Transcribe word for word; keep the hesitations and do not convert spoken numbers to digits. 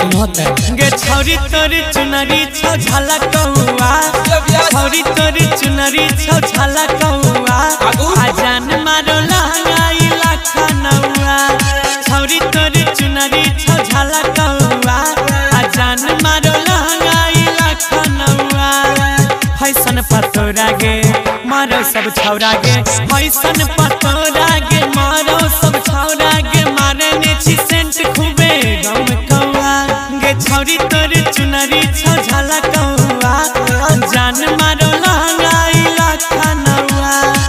कैसन होता गे छौरी तोरी चुनरी छौ झाला कौआ छौरी तोरी चुनरी छौ झाला कौआ आजान मारो लहंगाई लखनऊआ छौरी तोरी चुनरी छौ झाला कौआ आजान मारो लहंगाई लखनऊआ फैशन पतोरा गे मारो सब छौरा गे फैशन पतोरा गे मारो